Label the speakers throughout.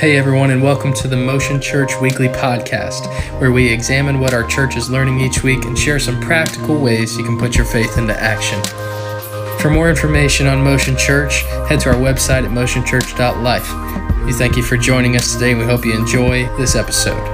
Speaker 1: Hey everyone, and welcome to the Motion Church Weekly Podcast, where we examine what our church is learning each week and share some practical ways you can put your faith into action. For more information on Motion Church, head to our website at motionchurch.life. We thank you for joining us today, and we hope you enjoy this episode.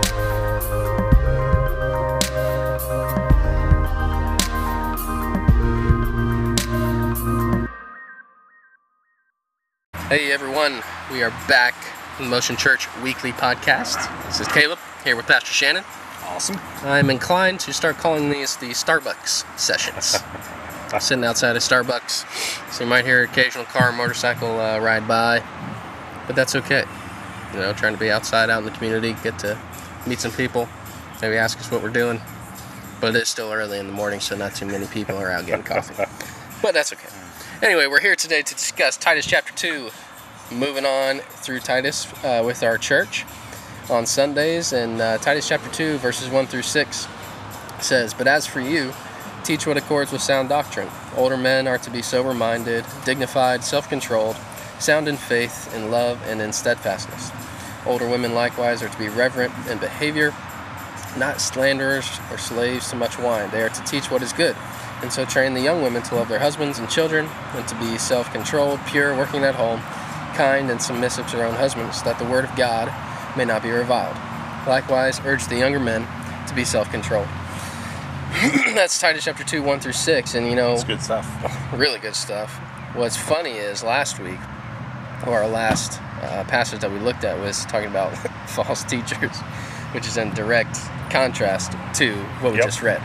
Speaker 1: Hey everyone, we are back in the Motion Church Weekly Podcast. This is Caleb, here with Pastor Shannon.
Speaker 2: Awesome.
Speaker 1: I'm inclined to start calling these the Starbucks sessions. Sitting outside of Starbucks, so you might hear an occasional car or motorcycle ride by, but that's okay. You know, trying to be outside, out in the community, get to meet some people, maybe ask us what we're doing. But it is still early in the morning, so not too many people are out getting coffee. But that's okay. Anyway, we're here today to discuss Titus chapter 2, moving on through Titus with our church on Sundays. And Titus chapter 2, verses 1 through 6 says, "But as for you, teach what accords with sound doctrine. Older men are to be sober-minded, dignified, self-controlled, sound in faith, in love, and in steadfastness. Older women likewise are to be reverent in behavior, not slanderers or slaves to much wine. They are to teach what is good, and so train the young women to love their husbands and children, and to be self-controlled, pure, working at home, kind and submissive to their own husbands, that the word of God may not be reviled. Likewise, urge the younger men to be self-controlled." That's Titus chapter 2, 1 through 6, and you know...
Speaker 2: It's good stuff.
Speaker 1: Really good stuff. What's funny is last week, or our last passage that we looked at was talking about false teachers, which is in direct contrast to what we just read.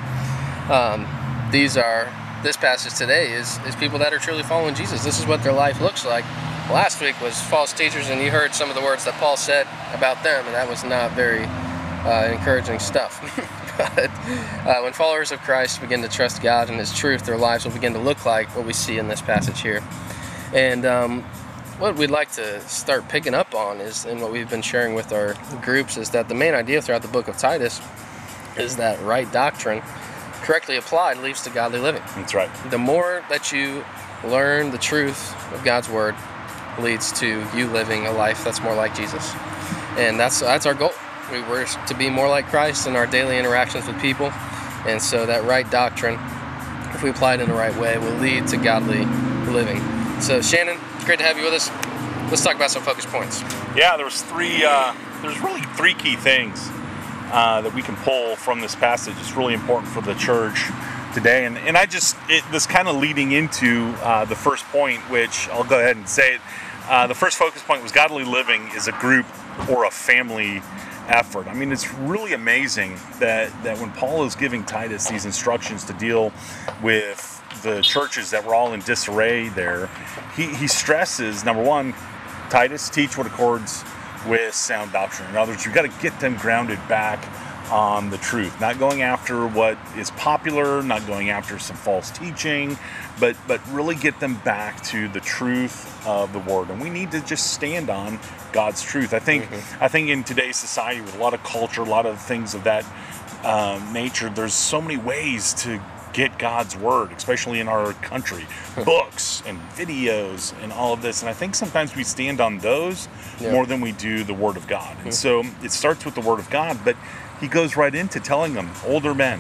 Speaker 1: This passage today is people that are truly following Jesus. This is what their life looks like. Last week was false teachers, and you heard some of the words that Paul said about them, and that was not very encouraging stuff. But when followers of Christ begin to trust God and His truth, their lives will begin to look like what we see in this passage here. And what we'd like to start picking up on is, and what we've been sharing with our groups, is that the main idea throughout the book of Titus is that right doctrine, correctly applied, leads to godly living.
Speaker 2: That's right. The
Speaker 1: more that you learn the truth of God's word leads to you living a life that's more like Jesus. And that's our goal. We were to be more like Christ in our daily interactions with people. And so that right doctrine, if we apply it in the right way, will lead to godly living. So Shannon, it's great to have you with us. Let's talk about some focus points.
Speaker 2: Yeah, there's really three key things that we can pull from this passage. It's really important for the church today. And this kind of leading into the first point, which I'll go ahead and say it. The first focus point was godly living is a group or a family effort. I mean, it's really amazing that when Paul is giving Titus these instructions to deal with the churches that were all in disarray there, he stresses, number one, Titus, teach what accords with sound doctrine. In other words, you've got to get them grounded back on the truth, not going after what is popular, not going after some false teaching, but really get them back to the truth of the word. And we need to just stand on God's truth. I think in today's society, with a lot of culture, a lot of things of that nature, there's so many ways to get God's word, especially in our country. Books and videos and all of this. And I think sometimes we stand on those more than we do the word of God. And so it starts with the word of God, but he goes right into telling them, older men,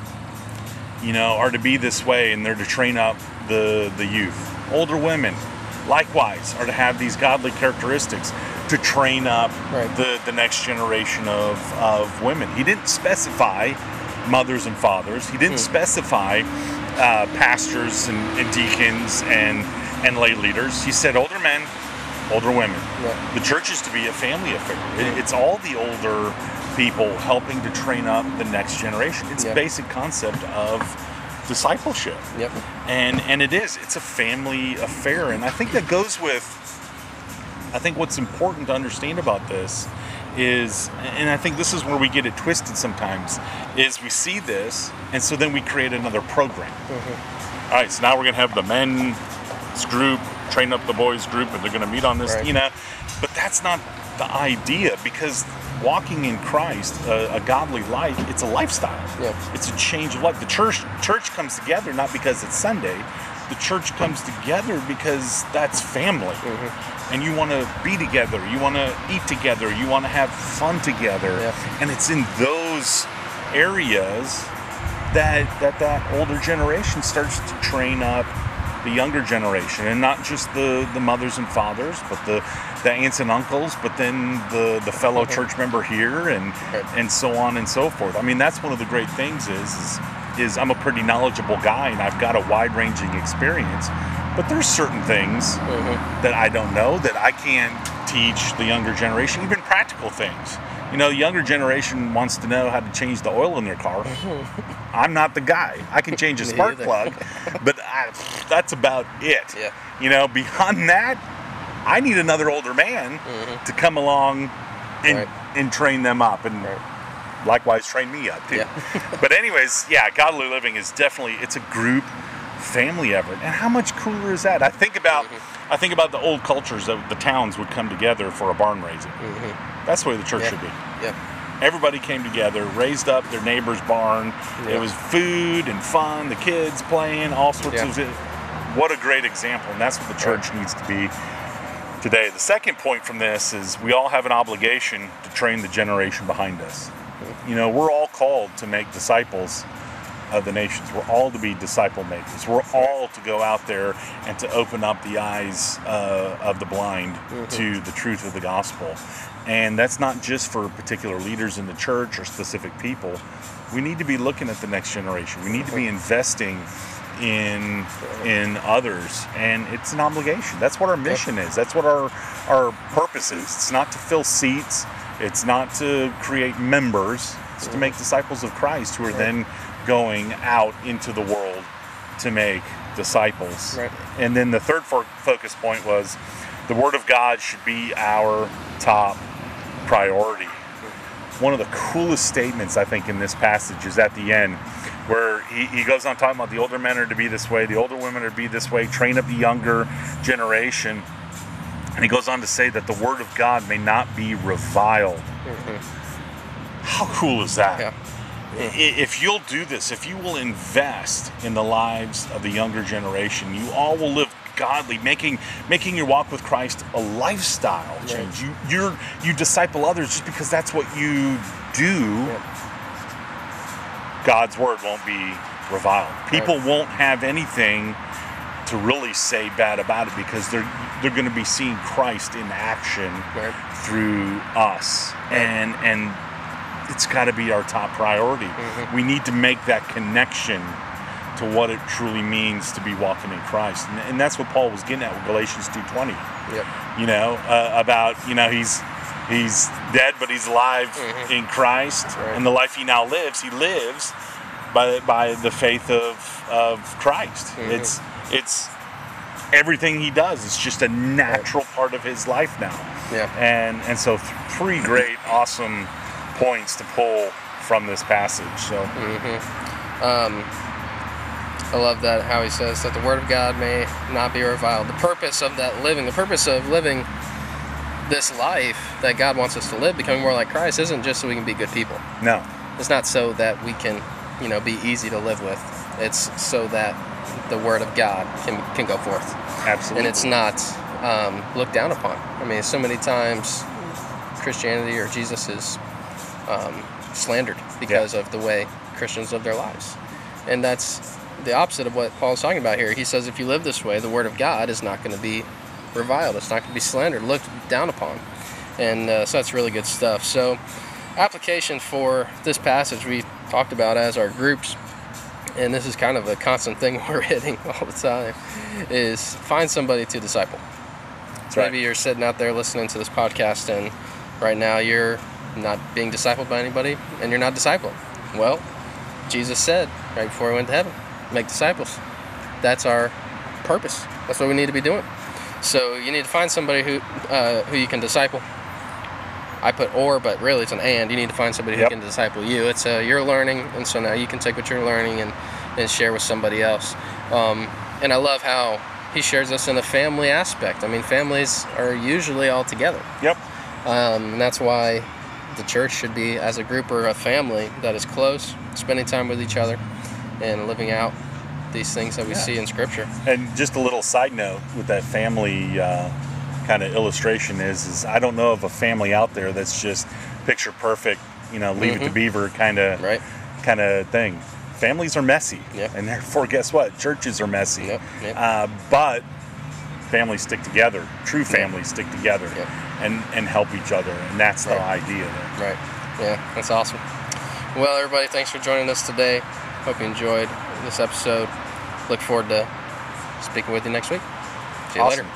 Speaker 2: are to be this way, and they're to train up the youth. Older women, likewise, are to have these godly characteristics to train up the next generation of women. He didn't specify mothers and fathers. He didn't specify pastors and deacons and lay leaders. He said older men, older women. The church is to be a family affair. It's all the older people helping to train up the next generation. It's a basic concept of discipleship. And it's a family affair. And I think that goes with, what's important to understand about this is, and I think this is where we get it twisted sometimes, is we see this, and so then we create another program. All right, so now we're going to have the men's group train up the boys group, and they're going to meet on this, but that's not the idea, because walking in Christ, a godly life, it's a lifestyle. It's a change of life. The church comes together not because it's Sunday, the church comes together because that's family. And you want to be together, you want to eat together, you want to have fun together. And it's in those areas that older generation starts to train up the younger generation, and not just the mothers and fathers, but the aunts and uncles, but then the fellow church member here, and so on and so forth. I mean, that's one of the great things is I'm a pretty knowledgeable guy, and I've got a wide-ranging experience, but there's certain things that I don't know that I can teach the younger generation, even practical things. You know, the younger generation wants to know how to change the oil in their car. I'm not the guy. I can change a spark plug, but that's about it. You know, beyond that, I need another older man to come along and train them up, and likewise train me up too. But anyways, godly living is definitely, it's a group family effort. And how much cooler is that? I think about the old cultures that the towns would come together for a barn raising. That's the way the church should be. Everybody came together, raised up their neighbor's barn. It was food and fun, the kids playing, all sorts of it. What a great example, and that's what the church needs to be today. The second point from this is we all have an obligation to train the generation behind us. You know, we're all called to make disciples of the nations. We're all to be disciple makers. We're all to go out there and to open up the eyes of the blind to the truth of the gospel. And that's not just for particular leaders in the church or specific people. We need to be looking at the next generation. We need to be investing in others, and it's an obligation. That's what our mission is. That's what our purpose is. It's not to fill seats. It's not to create members. It's to make disciples of Christ who are then going out into the world to make disciples. And then the third focus point was the Word of God should be our top priority. One of the coolest statements, I think, in this passage is at the end, where he goes on talking about the older men are to be this way, the older women are to be this way, train up the younger generation. And he goes on to say that the Word of God may not be reviled. How cool is that? If you'll do this, if you will invest in the lives of the younger generation, you all will live godly, making your walk with Christ a lifestyle change. You disciple others just because that's what you do. God's word won't be reviled. People won't have anything to really say bad about it because they're going to be seeing Christ in action through us, and it's got to be our top priority. We need to make that connection to what it truly means to be walking in Christ, and that's what Paul was getting at with Galatians 2:20. You know, about, you know, he's dead but he's alive in Christ, and the life he now lives, he lives by the faith of Christ. It's everything he does. It's just a natural part of his life now. And so three great, awesome points to pull from this passage. So
Speaker 1: I love that, how he says that the Word of God may not be reviled. The purpose of that living, the purpose of living this life that God wants us to live, becoming more like Christ, isn't just so we can be good people.
Speaker 2: No.
Speaker 1: It's not so that we can, you know, be easy to live with. It's so that the Word of God can go forth.
Speaker 2: Absolutely.
Speaker 1: And it's not looked down upon. I mean, so many times Christianity or Jesus is slandered because of the way Christians live their lives. And that's the opposite of what Paul's talking about here. He says if you live this way, the Word of God is not going to be reviled. It's not going to be slandered, looked down upon. And so that's really good stuff. So application for this passage we talked about as our groups, and this is kind of a constant thing we're hitting all the time, is find somebody to disciple. So maybe you're sitting out there listening to this podcast, and right now you're not being discipled by anybody, and you're not discipling. Well, Jesus said right before he went to heaven, make disciples. That's our purpose. That's what we need to be doing. So you need to find somebody who you can disciple. I put or, but really it's an and. You need to find somebody who can disciple you. It's you're learning, and so now you can take what you're learning and share with somebody else. And I love how he shares this in a family aspect. I mean, families are usually all together. And that's why the church should be, as a group or a family that is close, spending time with each other and living out these things that we see in Scripture.
Speaker 2: And just a little side note with that family kind of illustration is I don't know of a family out there that's just picture perfect, leave it to Beaver kind of thing. Families are messy, and therefore, guess what? Churches are messy. But families stick together. True families stick together and help each other, and that's the idea there.
Speaker 1: Right. Yeah, that's awesome. Well, everybody, thanks for joining us today. Hope you enjoyed this episode. Look forward to speaking with you next week. See you later.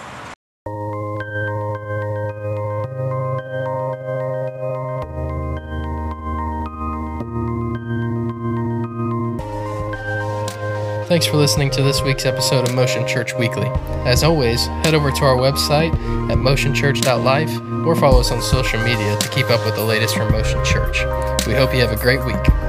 Speaker 1: Thanks for listening to this week's episode of Motion Church Weekly. As always, head over to our website at motionchurch.life or follow us on social media to keep up with the latest from Motion Church. We hope you have a great week.